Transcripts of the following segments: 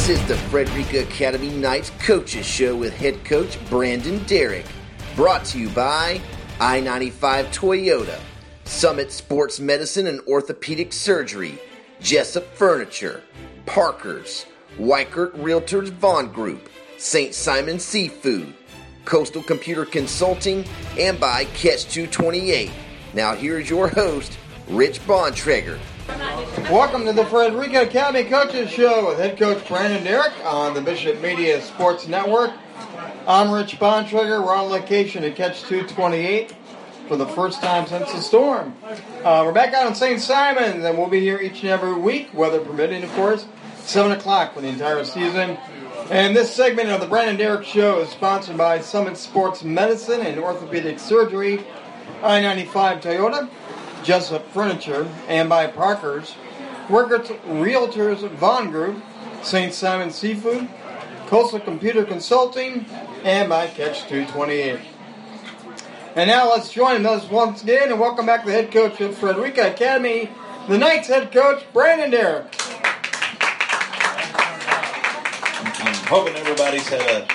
This is the Frederica Academy Knights Coaches Show with head coach Brandon Derrick. Brought to you by I-95 Toyota, Summit Sports Medicine and Orthopedic Surgery, Jessup Furniture, Parker's, Weichert Realtors Vaughn Group, St. Simon Seafood, Coastal Computer Consulting, and by Catch 228. Now here's your host, Rich Bontrager. Welcome to the Frederica Academy Coaches Show with head coach Brandon Derrick on the Bishop Media Sports Network. I'm Rich Bontrager. We're on location at Catch 228 for the first time since the storm. We're back out in St. Simon, and we'll be here each and every week, weather permitting, of course, 7 o'clock for the entire season. And this segment of the Brandon Derrick Show is sponsored by Summit Sports Medicine and Orthopedic Surgery, I-95 Toyota, Jessup Furniture, and by Parker's, Weichert Realtors Vaughn Group, St. Simon Seafood, Coastal Computer Consulting, and by Catch 228. And now let's join us once again and welcome back the head coach of Frederica Academy, the Knights head coach, Brandon Derrick. I'm hoping everybody's had a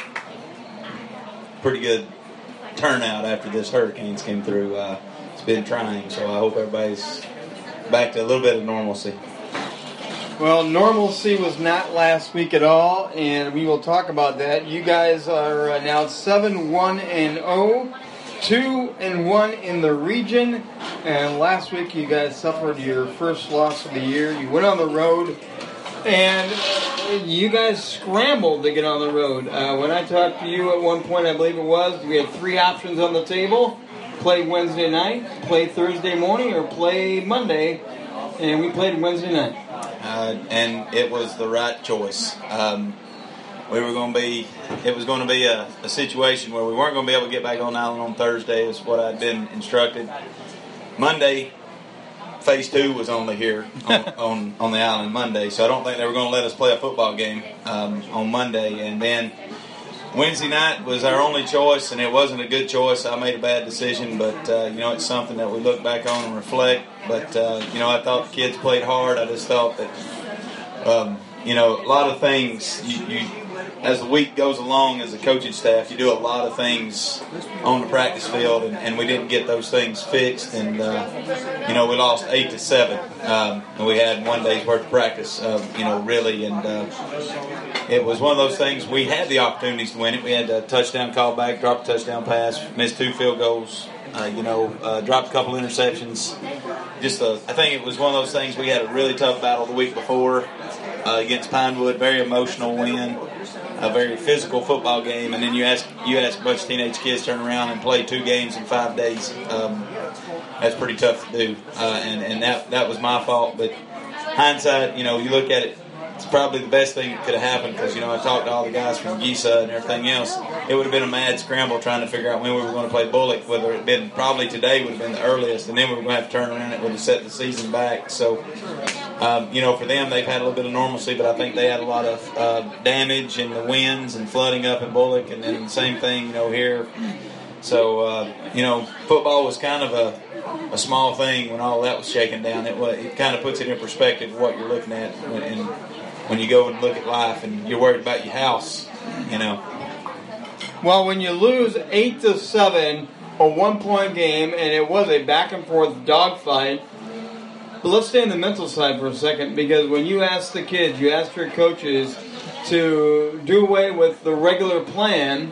pretty good turnout after this hurricanes came through. It's been trying, so I hope everybody's back to a little bit of normalcy. Well, normalcy was not last week at all, and we will talk about that. You guys are now 7-1-0, 2-1 in the region, and last week you guys suffered your first loss of the year. You went on the road, and you guys scrambled to get on the road. When I talked to you at one point, I believe it was, we had three options on the table. Play Wednesday night, play Thursday morning, or play Monday, and we played Wednesday night. And it was the right choice. It was going to be a situation where we weren't going to be able to get back on the island on Thursday, is what I'd been instructed. Monday, phase 2 was only here on the island Monday, so I don't think they were going to let us play a football game on Monday. And then Wednesday night was our only choice, and it wasn't a good choice. I made a bad decision, but, it's something that we look back on and reflect. But, I thought the kids played hard. I just thought that, a lot of things, you as the week goes along as a coaching staff, you do a lot of things on the practice field, and we didn't get those things fixed. And, we lost 8-7, and we had 1 day's worth of practice, really. And it was one of those things, we had the opportunities to win it. We had a touchdown call back, dropped a touchdown pass, missed 2 field goals, dropped a couple interceptions. I think it was one of those things, we had a really tough battle the week before against Pinewood, very emotional win, a very physical football game, and then you ask a bunch of teenage kids to turn around and play 2 games in 5 days. That's pretty tough to do, and that was my fault. But hindsight, you look at it, it's probably the best thing that could have happened because, I talked to all the guys from GISA and everything else. It would have been a mad scramble trying to figure out when we were going to play Bullock, whether it had been probably today would have been the earliest, and then we were going to have to turn around and it would have set the season back. So, for them, they've had a little bit of normalcy, but I think they had a lot of damage and the winds and flooding up in Bullock, and then the same thing, here. So, football was kind of a small thing when all that was shaken down. It kind of puts it in perspective of what you're looking at when you go and look at life and you're worried about your house, Well, when you lose 8-7, a 1-point game, and it was a back-and-forth dogfight, but let's stay on the mental side for a second, because when you ask the kids, you ask your coaches to do away with the regular plan,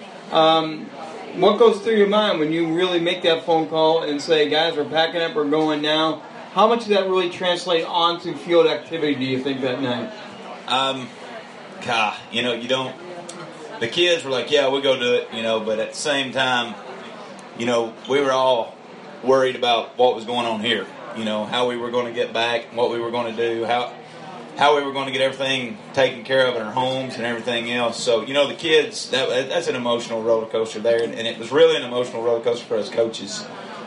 what goes through your mind when you really make that phone call and say, guys, we're packing up, we're going now? How much does that really translate onto field activity, do you think, that night? You don't. The kids were like, yeah, we'll go do it, but at the same time, we were all worried about what was going on here, how we were going to get back, what we were going to do, how we were going to get everything taken care of in our homes and everything else. So, the kids, that's an emotional roller coaster there, and it was really an emotional roller coaster for us coaches.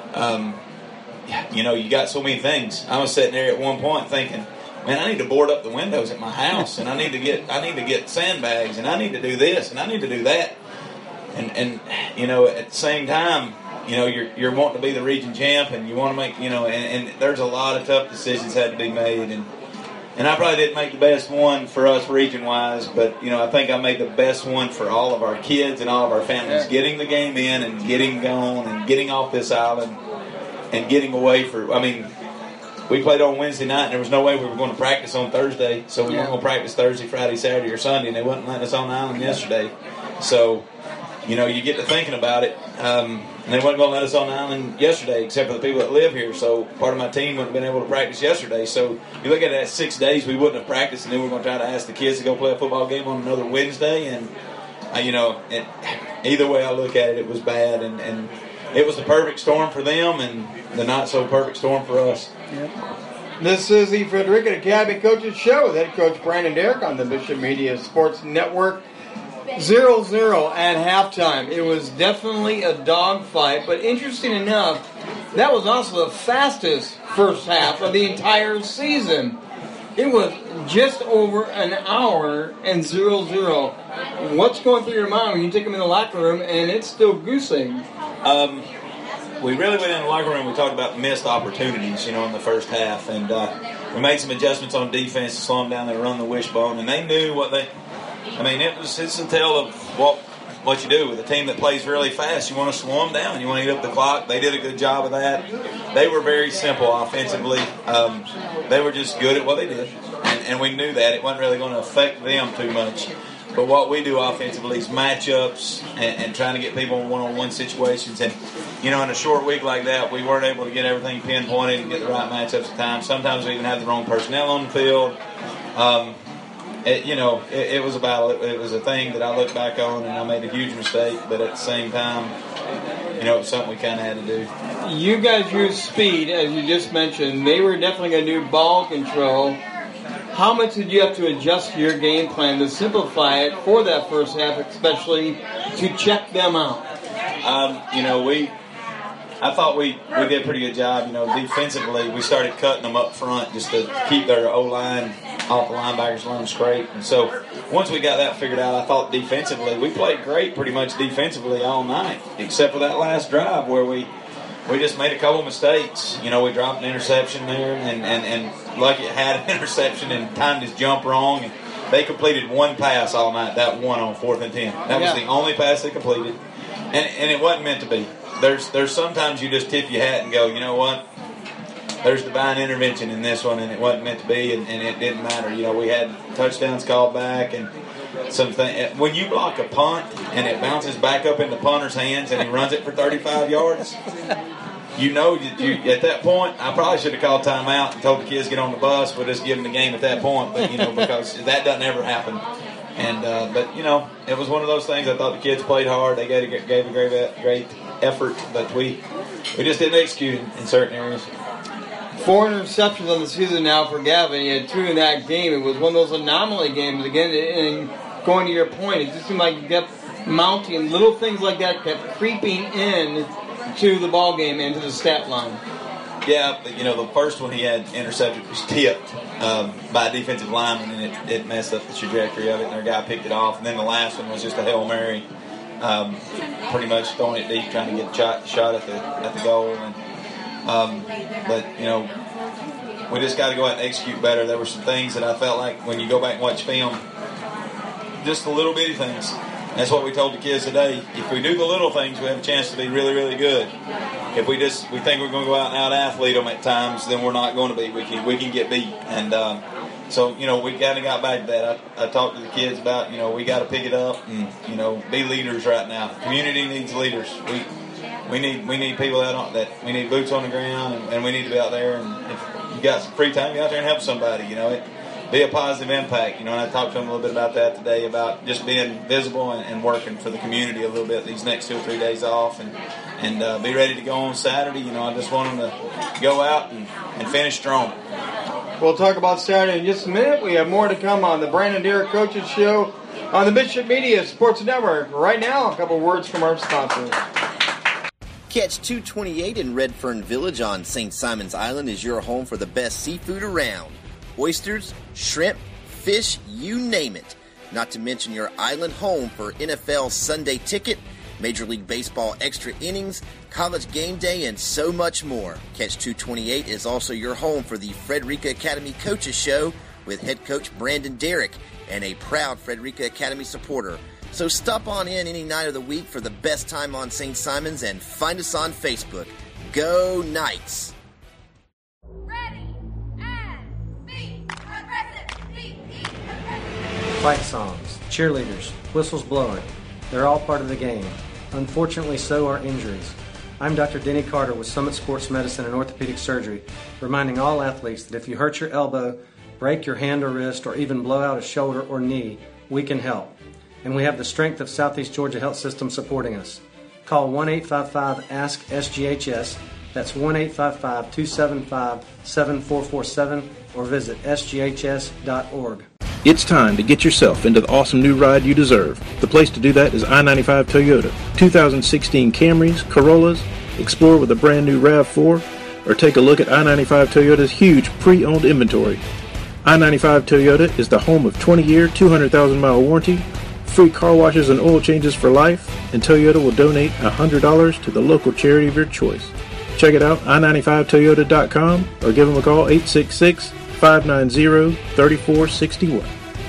You got so many things. I was sitting there at one point thinking, man, I need to board up the windows at my house, and I need to get sandbags, and I need to do this, and I need to do that. And at the same time, you're wanting to be the region champ, and you want to make, and there's a lot of tough decisions had to be made, and And I probably didn't make the best one for us region-wise, but, I think I made the best one for all of our kids and all of our families, getting the game in and getting going and getting off this island and getting away we played on Wednesday night, and there was no way we were going to practice on Thursday, so we weren't going to practice Thursday, Friday, Saturday, or Sunday, and they wouldn't let us on the island yesterday. So, you get to thinking about it, and they weren't going to let us on the island yesterday, except for the people that live here, so part of my team wouldn't have been able to practice yesterday. So you look at it, 6 days we wouldn't have practiced, and then we're going to try to ask the kids to go play a football game on another Wednesday, and, either way I look at it, it was bad, and it was the perfect storm for them and the not-so-perfect storm for us. Yep. This is the Frederica Academy Coaches Show with head coach Brandon Derrick on the Bishop Media Sports Network. 0-0 at halftime. It was definitely a dogfight, but interesting enough, that was also the fastest first half of the entire season. It was just over an hour and 0-0. What's going through your mind when you take them in the locker room and it's still goose egg? We really went in the locker room. We talked about missed opportunities, in the first half, and we made some adjustments on defense to slow them down. They run the wishbone, and they knew what they. It's a tale of what you do with a team that plays really fast. You want to slow them down. You want to eat up the clock. They did a good job of that. They were very simple offensively. They were just good at what they did, and we knew that it wasn't really going to affect them too much. But what we do offensively is matchups and trying to get people in one-on-one situations. And, in a short week like that, we weren't able to get everything pinpointed and get the right matchups at times. Sometimes we even had the wrong personnel on the field. It was a battle. It was a thing that I look back on, and I made a huge mistake. But at the same time, it was something we kind of had to do. You guys used speed, as you just mentioned. They were definitely going to do ball control. How much did you have to adjust your game plan to simplify it for that first half, especially to check them out? I thought we did a pretty good job. Defensively, we started cutting them up front just to keep their O-line off the linebackers' line straight. And so once we got that figured out, I thought defensively, we played great pretty much defensively all night, except for that last drive where we just made a couple mistakes. We dropped an interception there, and Lucky had an interception and timed his jump wrong. And they completed one pass all night, that one on 4th and 10. That was the only pass they completed, and it wasn't meant to be. There's sometimes you just tip your hat and go, you know what? There's divine intervention in this one, and it wasn't meant to be, and it didn't matter. We had touchdowns called back, and something. When you block a punt and it bounces back up in the punter's hands and he runs it for 35 yards, at that point, I probably should have called timeout and told the kids to get on the bus. We'll just give them the game at that point, but because that doesn't ever happen. And but it was one of those things. I thought the kids played hard. They gave a great effort, but we just didn't execute in certain areas. 4 interceptions on the season now for Gavin. He had 2 in that game. It was one of those anomaly games. Again, and going to your point, it just seemed like you kept mounting. Little things like that kept creeping in to the ball game and to the stat line. Yeah, but the first one he had intercepted was tipped by a defensive lineman, and it messed up the trajectory of it, and their guy picked it off. And then the last one was just a Hail Mary, pretty much throwing it deep, trying to get a shot at the goal. And but we just got to go out and execute better. There were some things that I felt like when you go back and watch film, just the little bitty things. That's what we told the kids today. If we do the little things, we have a chance to be really, really good. If we think we're going to go out and out-athlete them at times, then we're not going to be. We can get beat. And so, we kind of got back to that. I talked to the kids about, we got to pick it up and, be leaders right now. The community needs leaders. We need people out on that. We need boots on the ground, and we need to be out there. And if you got some free time, get out there and help somebody. Be a positive impact. And I talked to them a little bit about that today, about just being visible and working for the community a little bit these next 2 or 3 days off, and be ready to go on Saturday. I just want them to go out and finish strong. We'll talk about Saturday in just a minute. We have more to come on the Brandon Derrick Coaches Show on the Bishop Media Sports Network. Right now, a couple words from our sponsors. Catch 228 in Redfern Village on St. Simon's Island is your home for the best seafood around. Oysters, shrimp, fish, you name it. Not to mention your island home for NFL Sunday Ticket, Major League Baseball extra innings, college game day, and so much more. Catch 228 is also your home for the Frederica Academy Coaches Show with head coach Brandon Derrick and a proud Frederica Academy supporter. So stop on in any night of the week for the best time on St. Simons and find us on Facebook. Go Knights! Ready, and be aggressive, be aggressive. Fight songs, cheerleaders, whistles blowing. They're all part of the game. Unfortunately, so are injuries. I'm Dr. Denny Carter with Summit Sports Medicine and Orthopedic Surgery, reminding all athletes that if you hurt your elbow, break your hand or wrist, or even blow out a shoulder or knee, we can help. And we have the strength of Southeast Georgia Health System supporting us. Call 1-855-ASK-SGHS, that's 1-855-275-7447, or visit sghs.org. It's time to get yourself into the awesome new ride you deserve. The place to do that is I-95 Toyota. 2016 Camrys, Corollas, explore with a brand new RAV4, or take a look at I-95 Toyota's huge pre-owned inventory. I-95 Toyota is the home of 20-year, 200,000-mile warranty, free car washes and oil changes for life, and Toyota will donate $100 to the local charity of your choice. Check it out, i95toyota.com, or give them a call, 866-590-3461.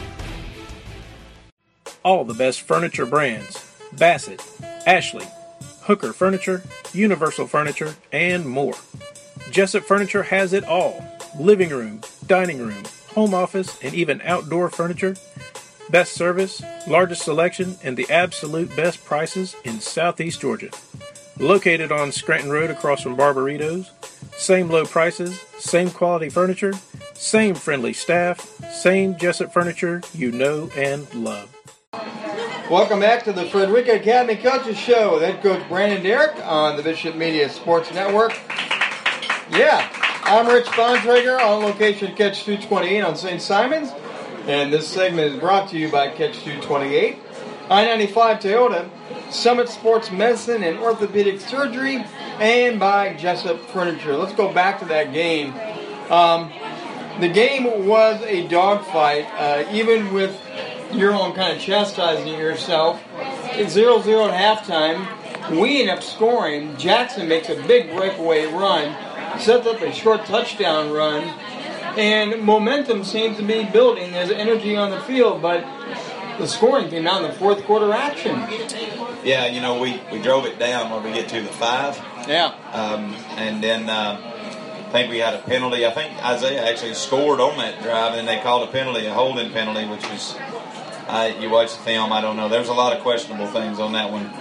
All the best furniture brands, Bassett, Ashley, Hooker Furniture, Universal Furniture, and more. Jessup Furniture has it all. Living room, dining room, home office, and even outdoor furniture. Best service, largest selection, and the absolute best prices in Southeast Georgia. Located on Scranton Road across from Barbaritos. Same low prices, same quality furniture, same friendly staff, same Jessup Furniture you know and love. Welcome back to the Frederica Academy Coaches Show with head coach Brandon Derrick on the Bishop Media Sports Network. Yeah, I'm Rich Bontrager on location Catch 228 on St. Simons, and this segment is brought to you by Catch 228, I-95 Toyota, Summit Sports Medicine and Orthopedic Surgery, and by Jessup Furniture. Let's go back to that game. The game was a dogfight, even with your own kind of chastising yourself. It's 0-0 at halftime. We end up scoring. Jackson makes a big breakaway run, sets up a short touchdown run, and momentum seems to be building. There's energy on the field, but the scoring came out in the fourth quarter action. Yeah, you know, we drove it down when we get to the 5. Yeah. And then I think we had a penalty. I think Isaiah actually scored on that drive, and they called a penalty, a holding penalty, which was, you watch the film, I don't know. There's a lot of questionable things on that one.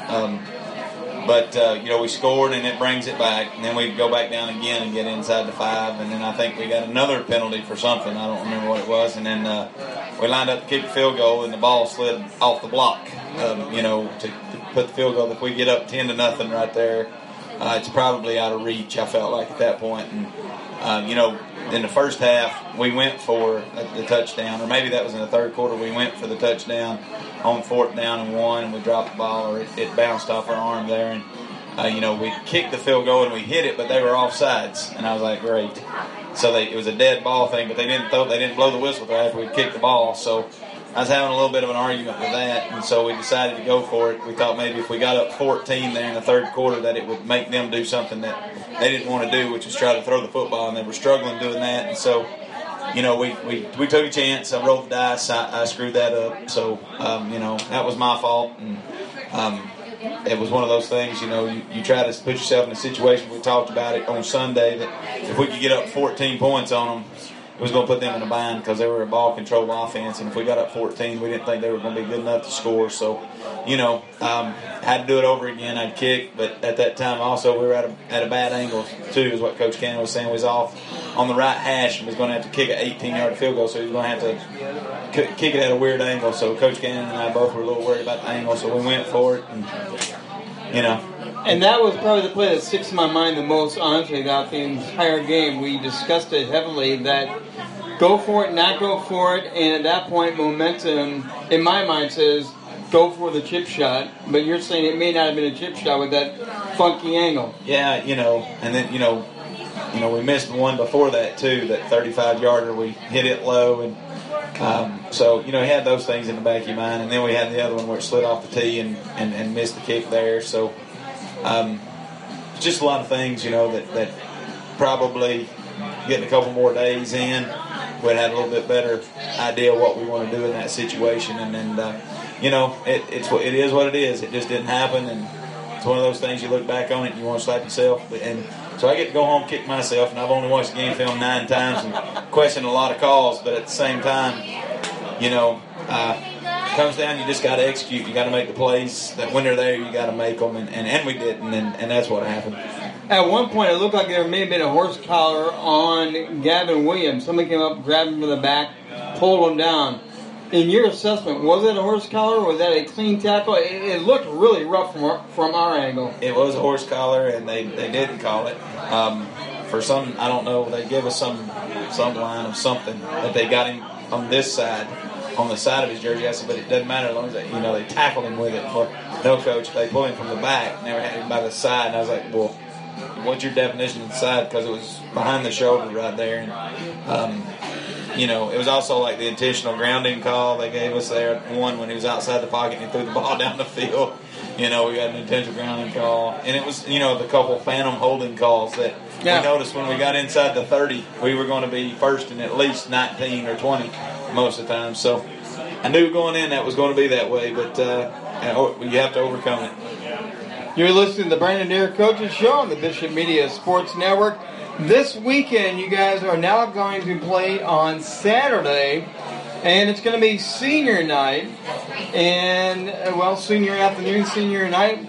But you know, we scored, and it brings it back. And then we go back down again and get inside the 5. And then I think we got another penalty for something. I don't remember what it was. And then we lined up to kick the field goal, and the ball slid off the block, you know, to put the field goal. If we get up 10-0 right there, it's probably out of reach, I felt like, at that point. And, you know, in the first half, we went for the touchdown, or maybe that was in the third quarter, we went for the touchdown on 4th down and 1, and we dropped the ball, or it bounced off our arm there. And, you know, we kicked the field goal and we hit it, but they were offsides. And I was like, great. So it was a dead ball thing, but they didn't blow the whistle till after we kicked the ball. So I was having a little bit of an argument with that, and so we decided to go for it. We thought maybe if we got up 14 there in the third quarter that it would make them do something that they didn't want to do, which was try to throw the football, and they were struggling doing that. And so, you know, we took a chance. I rolled the dice. I screwed that up. So, you know, that was my fault. And it was one of those things, you know, you try to put yourself in a situation. We talked about it on Sunday that if we could get up 14 points on them, it was going to put them in a bind because they were a ball control offense. And if we got up 14, we didn't think they were going to be good enough to score. So, you know, had to do it over again. I'd kick, but at that time also we were at a bad angle too, is what Coach Cannon was saying. We was off on the right hash and was going to have to kick an 18-yard field goal, so he was going to have to kick it at a weird angle. So Coach Cannon and I both were a little worried about the angle, so we went for it. And, you know. And that was probably the play that sticks in my mind the most, honestly, about the entire game. We discussed it heavily, that go for it, not go for it, and at that point, momentum, in my mind, says go for the chip shot. But you're saying it may not have been a chip shot with that funky angle. Yeah, you know, and then, you know, we missed one before that, too, that 35-yarder. We hit it low, and so, you know, you had those things in the back of your mind. And then we had the other one where it slid off the tee and missed the kick there. So, just a lot of things, you know, that probably getting a couple more days in, we'd had a little bit better idea of what we want to do in that situation. And then, it is what it is. It just didn't happen, and it's one of those things you look back on it and you want to slap yourself. And so I get to go home, kick myself, and I've only watched the game film 9 times and questioned a lot of calls. But at the same time, it comes down, you just got to execute. You got to make the plays. That when they're there, you got to make them, and we did, and that's what happened. At one point, it looked like there may have been a horse collar on Gavin Williams. Somebody came up, grabbed him from the back, pulled him down. In your assessment, was it a horse collar or was that a clean tackle? It looked really rough from our angle. It was a horse collar, and they didn't call it. For some, I don't know, they gave us some line of something that they got him on this side, on the side of his jersey. I said, but it doesn't matter as long as they tackled him with it. Well, no, coach, they pulled him from the back, never had him by the side. And I was like, well, what's your definition of the side? Because it was behind the shoulder right there. And, it was also like the intentional grounding call they gave us there. One when he was outside the pocket and he threw the ball down the field. We got an intentional grounding call. And it was, the couple phantom holding calls that we noticed when we got inside the 30, we were going to be first and at least 19 or 20 most of the time. So I knew going in that was going to be that way, but you have to overcome it. You're listening to the Brandon Derrick Coaches Show on the Bishop Media Sports Network. This weekend, you guys are now going to play on Saturday, and it's going to be senior night, and, senior afternoon, senior night.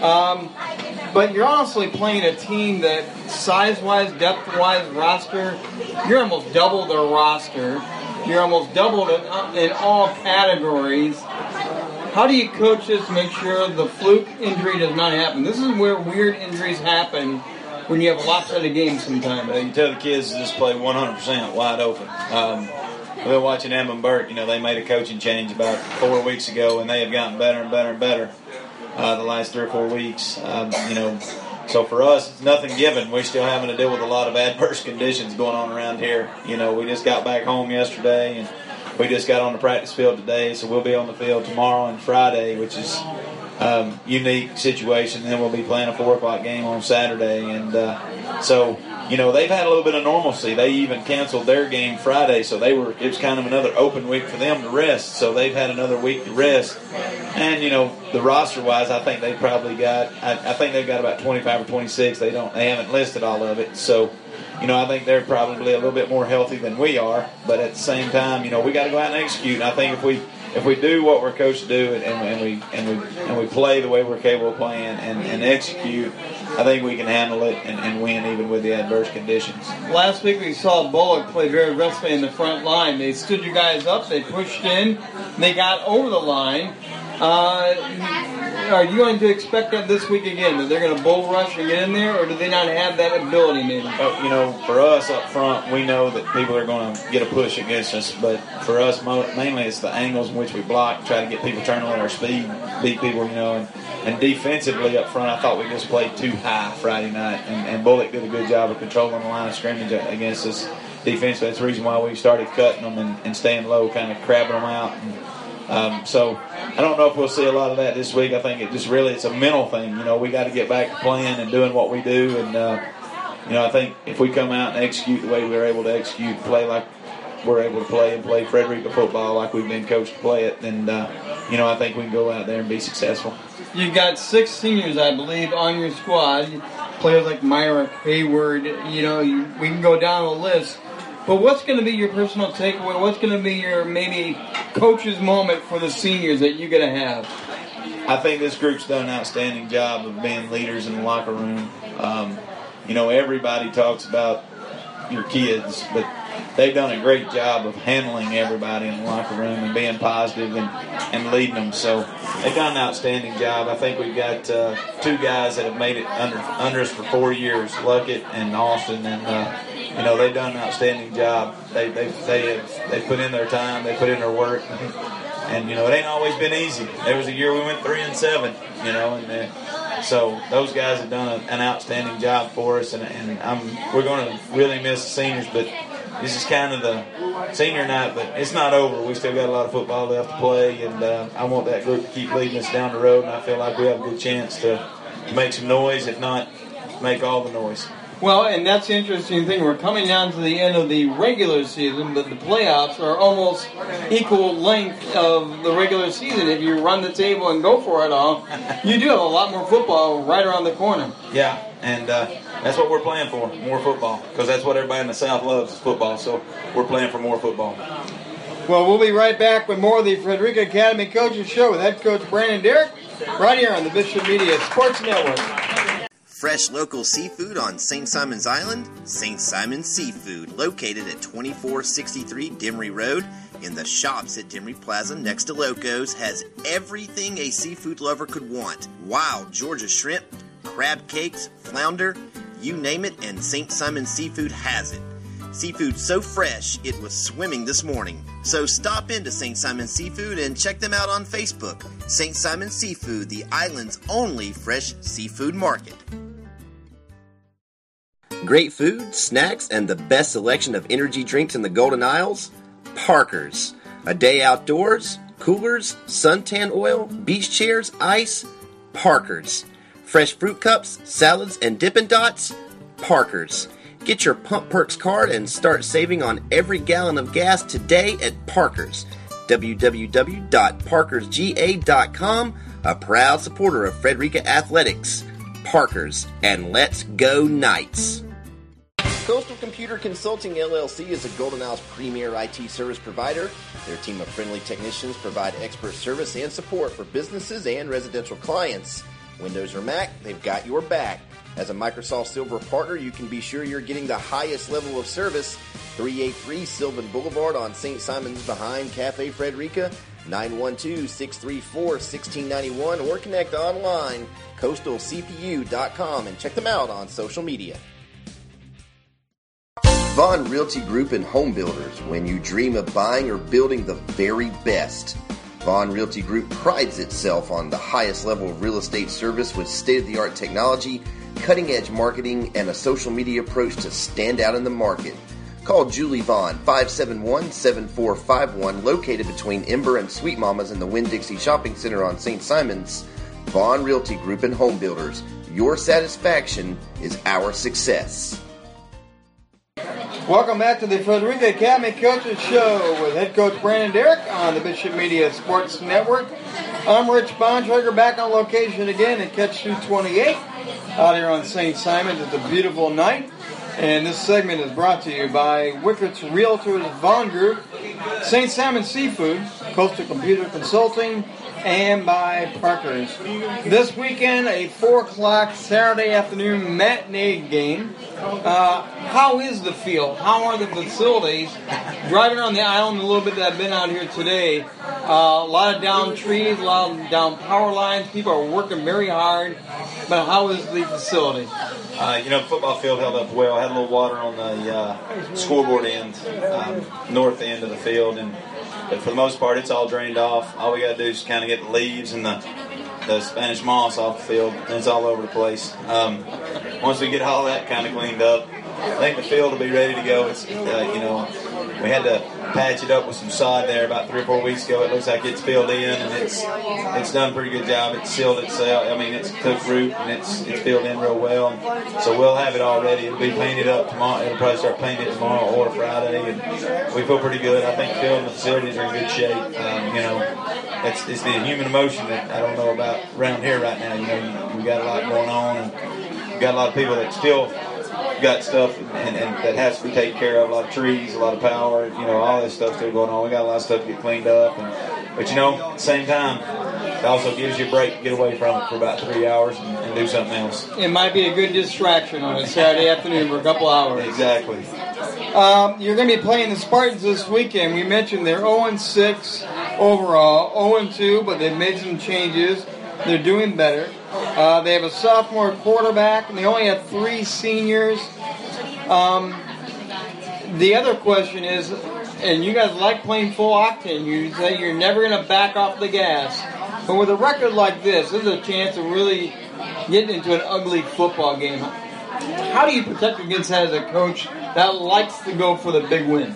But you're honestly playing a team that size-wise, depth-wise, roster, you're almost double their roster. You're almost doubled in all categories. How do you coach this to make sure the fluke injury does not happen? This is where weird injuries happen when you have a lopsided game sometimes. You tell the kids to just play 100% wide open. I've been watching Edmund Burke. They made a coaching change about 4 weeks ago, and they have gotten better and better and better the last 3 or 4 weeks. So for us, it's nothing given. We're still having to deal with a lot of adverse conditions going on around here. We just got back home yesterday, and we just got on the practice field today, so we'll be on the field tomorrow and Friday, which is unique situation. Then we'll be playing a 4 o'clock game on Saturday, and so they've had a little bit of normalcy. They even canceled their game Friday, so it was kind of another open week for them to rest. So they've had another week to rest, and the roster wise, I think they've probably got I think they've got about 25 or 26. They haven't listed all of it, so. I think they're probably a little bit more healthy than we are, but at the same time, we got to go out and execute. And I think if we do what we're coached to do and we play the way we're capable of playing and execute, I think we can handle it and win even with the adverse conditions. Last week we saw Bullock play very aggressively in the front line. They stood you guys up, they pushed in, they got over the line. Are you going to expect that this week again, that they're going to bull rush and get in there, or do they not have that ability maybe? For us up front, we know that people are going to get a push against us, but for us, mainly it's the angles in which we block, try to get people turning at our speed, beat people, and defensively up front, I thought we just played too high Friday night, and Bullock did a good job of controlling the line of scrimmage against us defensively. That's the reason why we started cutting them and staying low, kind of crabbing them out. So I don't know if we'll see a lot of that this week. I think it's a mental thing. We got to get back to playing and doing what we do. And, I think if we come out and execute the way we were able to execute, play like we're able to play and play Frederica football like we've been coached to play it, then, I think we can go out there and be successful. You've got 6 seniors, I believe, on your squad. Players like Myrick, Hayward, we can go down the list. But what's going to be your personal takeaway? What's going to be your maybe coach's moment for the seniors that you're going to have? I think this group's done an outstanding job of being leaders in the locker room. Everybody talks about your kids, but they've done a great job of handling everybody in the locker room and being positive and leading them. So they've done an outstanding job. I think we've got 2 guys that have made it under us for 4 years, Luckett and Austin, and they've done an outstanding job. They put in their time, they put in their work, and it ain't always been easy. There was a year we went 3-7, so those guys have done an outstanding job for us, and we're going to really miss the seniors. But this is kind of the senior night, but it's not over. We still got a lot of football left to play, and I want that group to keep leading us down the road, and I feel like we have a good chance to make some noise, if not make all the noise. Well, and that's the interesting thing. We're coming down to the end of the regular season, but the playoffs are almost equal length of the regular season. If you run the table and go for it all, you do have a lot more football right around the corner. Yeah, and that's what we're playing for, more football, because that's what everybody in the South loves is football, so we're playing for more football. Well, we'll be right back with more of the Frederica Academy Coaches Show with head coach Brandon Derrick, right here on the Bishop Media Sports Network. Fresh local seafood on St. Simon's Island. St. Simon's Seafood, located at 2463 Demery Road in the shops at Demery Plaza next to Loco's, has everything a seafood lover could want. Wild Georgia shrimp, crab cakes, flounder, you name it, and St. Simon's Seafood has it. Seafood so fresh, it was swimming this morning. So stop into St. Simon's Seafood and check them out on Facebook. St. Simon's Seafood, the island's only fresh seafood market. Great food, snacks, and the best selection of energy drinks in the Golden Isles? Parker's. A day outdoors, coolers, suntan oil, beach chairs, ice? Parker's. Fresh fruit cups, salads, and Dippin' Dots? Parker's. Get your Pump Perks card and start saving on every gallon of gas today at Parker's. www.parkersga.com, a proud supporter of Frederica Athletics. Parker's, and let's go Knights. Coastal Computer Consulting LLC is a Golden Isles premier IT service provider. Their team of friendly technicians provide expert service and support for businesses and residential clients. Windows or Mac, they've got your back. As a Microsoft Silver partner, you can be sure you're getting the highest level of service. 383 Sylvan Boulevard on St. Simon's behind Cafe Frederica, 912-634-1691, or connect online, coastalcpu.com, and check them out on social media. Vaughn Realty Group and Home Builders. When you dream of buying or building the very best, Vaughn Realty Group prides itself on the highest level of real estate service with state-of-the-art technology, cutting-edge marketing, and a social media approach to stand out in the market. Call Julie Vaughn, 571-7451, located between Ember and Sweet Mama's in the Winn-Dixie Shopping Center on St. Simon's. Vaughn Realty Group and Home Builders. Your satisfaction is our success. Welcome back to the Frederica Academy Coaches Show with head coach Brandon Derrick on the Bishop Media Sports Network. I'm Rich Bontrager, back on location again at Catch 228 out here on St. Simon's. It's a beautiful night, and this segment is brought to you by Wickert's Realtors Vaughn Group, St. Simon's Seafood, Coastal Computer Consulting, and by Parker's. This weekend, a 4 o'clock Saturday afternoon matinee game. How is the field? How are the facilities? Driving around the island a little bit that I've been out here today, a lot of down trees, a lot of down power lines. People are working very hard. But how is the facility? The football field held up well. Had a little water on the scoreboard end, north end of the field, but for the most part, it's all drained off. All we got to do is kind of get the leaves and the Spanish moss off the field, and it's all over the place. Once we get all that kind of cleaned up, I think the field will be ready to go. It's, we had to patch it up with some sod there about 3 or 4 weeks ago. It looks like it's filled in, and it's done a pretty good job. It's sealed itself. I mean, it's took root, and it's filled in real well. And so we'll have it all ready. It'll be painted up tomorrow. It'll probably start painting it tomorrow or Friday, and we feel pretty good. I think the field and the facilities are in good shape. It's the human emotion that I don't know about around here right now. We got a lot going on, and we got a lot of people that still got stuff and that has to be taken care of. A lot of trees, a lot of power, all this stuff still going on. We got a lot of stuff to get cleaned up, but at the same time, it also gives you a break to get away from it for about 3 hours and do something else. It might be a good distraction on a Saturday afternoon for a couple hours. Exactly. You're going to be playing the Spartans this weekend. We mentioned they're 0-6 overall, 0-2, but they've made some changes. They're doing better. They have a sophomore quarterback, and they only have 3 seniors. The other question is, and you guys like playing full octane, you say you're never going to back off the gas. But with a record like this is a chance of really getting into an ugly football game. How do you protect against that as a coach that likes to go for the big win?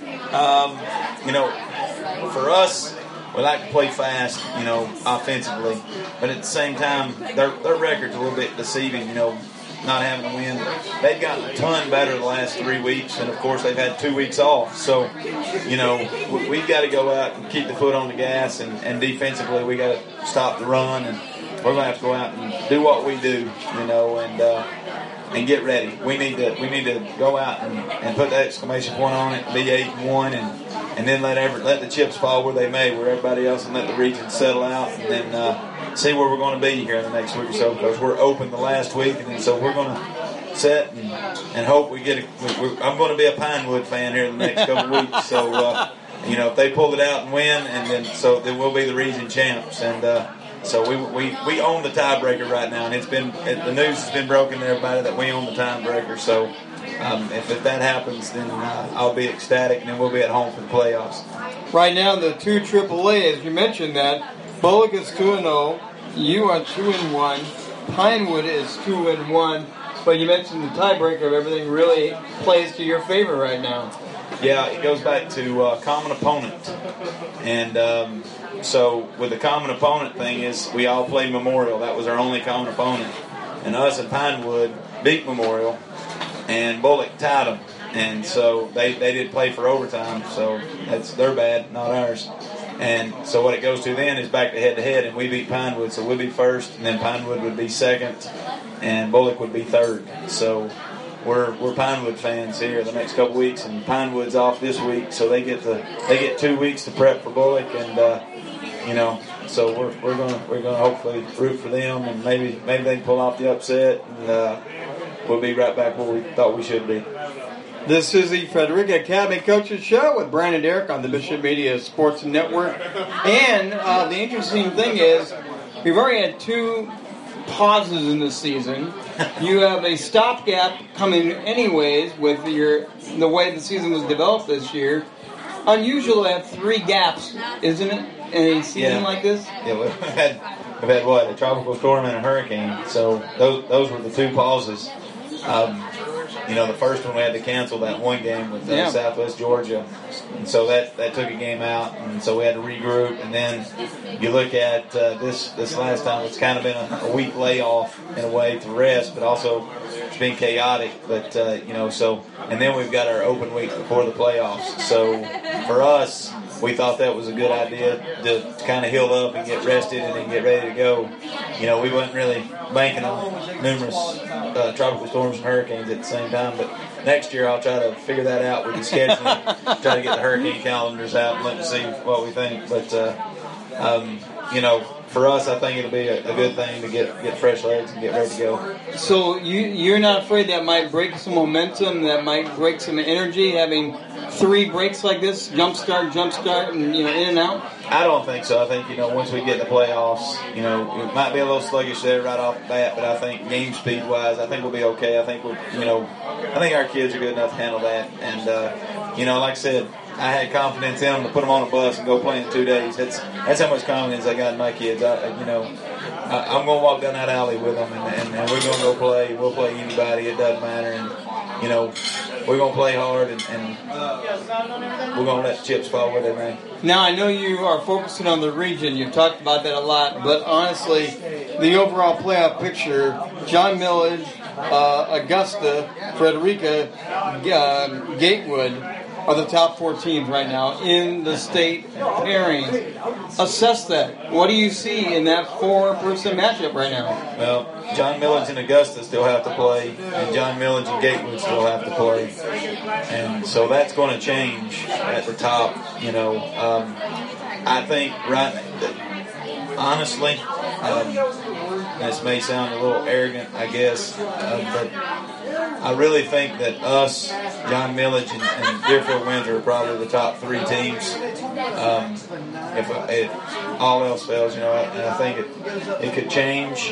For us, we like to play fast, offensively. But at the same time, their record's a little bit deceiving. not having a win. They've gotten a ton better the last 3 weeks, and of course they've had 2 weeks off. So, we've got to go out and keep the foot on the gas, and defensively we got to stop the run, and we're going to have to go out and do what we do, and get ready. We need to go out and put that exclamation point on it, be 8-1, and then let the chips fall where they may, where everybody else, and let the region settle out, and then see where we're going to be here in the next week or so, because we're open the last week, and then so we're going to set and hope we get I'm going to be a Pinewood fan here in the next couple of weeks, so if they pull it out and win, and then we'll be the region champs, and so we own the tiebreaker right now, and the news has been broken to everybody that we own the tiebreaker. So if that happens, then I'll be ecstatic, and then we'll be at home for the playoffs. Right now, the two AAA, as you mentioned that, Bullock is 2-0, you are 2-1, Pinewood is 2-1, but you mentioned the tiebreaker of everything really plays to your favor right now. Yeah, it goes back to common opponent, and so with the common opponent thing is we all played Memorial. That was our only common opponent, and us and Pinewood beat Memorial, and Bullock tied them, and so they did play for overtime. So that's their bad, not ours. And so what it goes to then is back to head, and we beat Pinewood, so we'll be first, and then Pinewood would be second, and Bullock would be third. So we're Pinewood fans here the next couple weeks, and Pinewood's off this week, so they get 2 weeks to prep for Bullock, and so we're gonna hopefully root for them, and maybe they can pull off the upset, and we'll be right back where we thought we should be. This is the Frederica Academy Coaches Show with Brian and Derek on the Bishop Media Sports Network. And the interesting thing is, we've already had 2 pauses in the season. You have a stopgap coming anyways with the way the season was developed this year. Unusual to have 3 gaps, isn't it, in a season like this? Yeah, we've had what, a tropical storm and a hurricane. So those were the 2 pauses. The first one we had to cancel that one game with Southwest Georgia, and so that took a game out, and so we had to regroup. And then you look at this last time, it's kind of been a week layoff in a way to rest, but also it's been chaotic. But and then we've got our open week before the playoffs. So for us, we thought that was a good idea to kind of heal up and get rested and then get ready to go. We wasn't really banking on numerous tropical storms and hurricanes at the same time, but next year I'll try to figure that out with the scheduling, try to get the hurricane calendars out and let them see what we think. But for us, I think it'll be a good thing to get fresh legs and get ready to go. So you're not afraid that might break some momentum, that might break some energy, having 3 breaks like this, jump start, and in and out? I don't think so. I think once we get in the playoffs, it might be a little sluggish there right off the bat, but I think game speed wise, I think we'll be okay. I think I think our kids are good enough to handle that, and like I said, I had confidence in them to put them on a bus and go play in 2 days. That's how much confidence I got in my kids. I'm going to walk down that alley with them, and we're going to go play. We'll play anybody. It doesn't matter. And we're going to play hard, and we're going to let the chips fall where they may. Now, I know you are focusing on the region. You've talked about that a lot. But honestly, the overall playoff picture, John Millage, Augusta, Frederica, Gatewood, are the top 4 teams right now in the state pairing. Assess that. What do you see in that 4-person matchup right now? Well, John Millage and Augusta still have to play, and John Millage and Gatewood still have to play. And so that's going to change at the top. I think honestly, this may sound a little arrogant, I guess, but I really think that us, John Millage, and Deerfield Windsor are probably the top 3 teams. If all else fails, and I think it could change.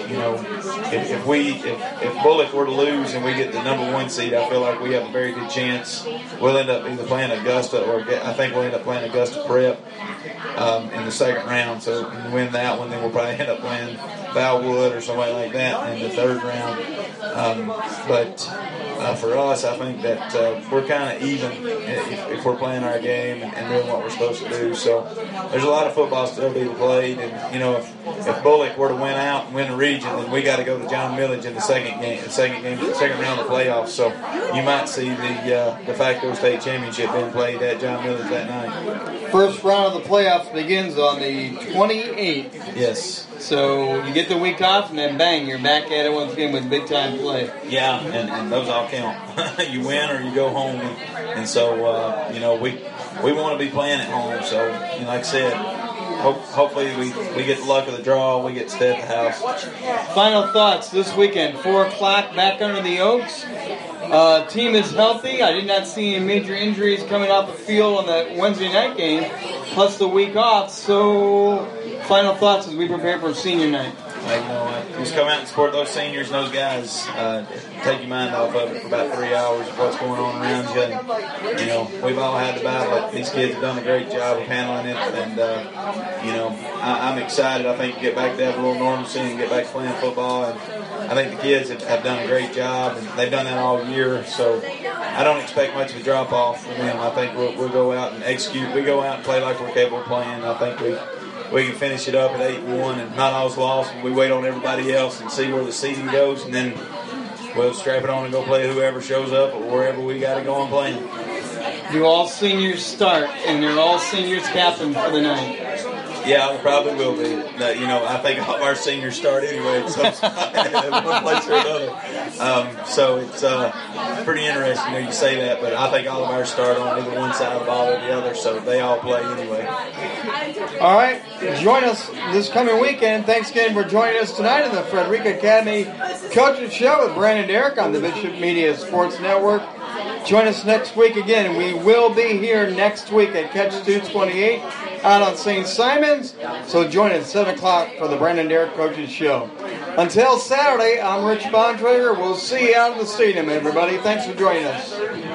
If Bullock were to lose and we get the number 1 seed, I feel like we have a very good chance. We'll end up either playing Augusta or I think we'll end up playing Augusta Prep in the second round. So if we win that one, then we'll probably end up playing Valwood or somebody like that in the third round. But for us, I think that we're kind of even if we're playing our game and doing what we're supposed to do. So there's a lot of football still to be played, and if Bullock were to win out and win the region, then we got to go to John Millage in the second round of the playoffs. So you might see the de facto state championship being played at John Millage that night. First round of the playoffs begins on the 28th. Yes. So you get the week off, and then bang, you're back at it once again with big time play. Yeah, and those all count. You win or you go home, and so we want to be playing at home. So like I said, hopefully we get the luck of the draw. We get to stay at the house. Final thoughts this weekend: 4:00 back under the Oaks. Team is healthy. I did not see any major injuries coming off the field on the Wednesday night game, plus the week off. So, final thoughts as we prepare for senior night. Just come out and support those seniors and those guys. Take your mind off of it for about 3 hours of what's going on around you. And, we've all had to battle it. These kids have done a great job of handling it. And, I'm excited. I think to get back to have a little normalcy and get back to playing football. And I think the kids have done a great job, and they've done that all year. So I don't expect much of a drop-off from them. I think we'll go out and execute. We go out and play like we're capable of playing. I think we can finish it up at 8-1 and not all's lost. We wait on everybody else and see where the season goes, and then we'll strap it on and go play whoever shows up or wherever we got to go and play. Do all seniors start, and they're all seniors captain for the night? Yeah, we probably will be. I think all of our seniors start anyway at some spot, one place or another. So it's pretty interesting you say that, but I think all of ours start on either one side of the ball or the other, so they all play anyway. All right, join us this coming weekend. Thanks again for joining us tonight in the Frederica Academy Coaches Show with Brandon Derrick on the Bishop Media Sports Network. Join us next week again. We will be here next week at Catch 228 out on St. Simon's. So join us at 7 o'clock for the Brandon Derrick Coaches Show. Until Saturday, I'm Rich Bontrager. We'll see you out in the stadium, everybody. Thanks for joining us.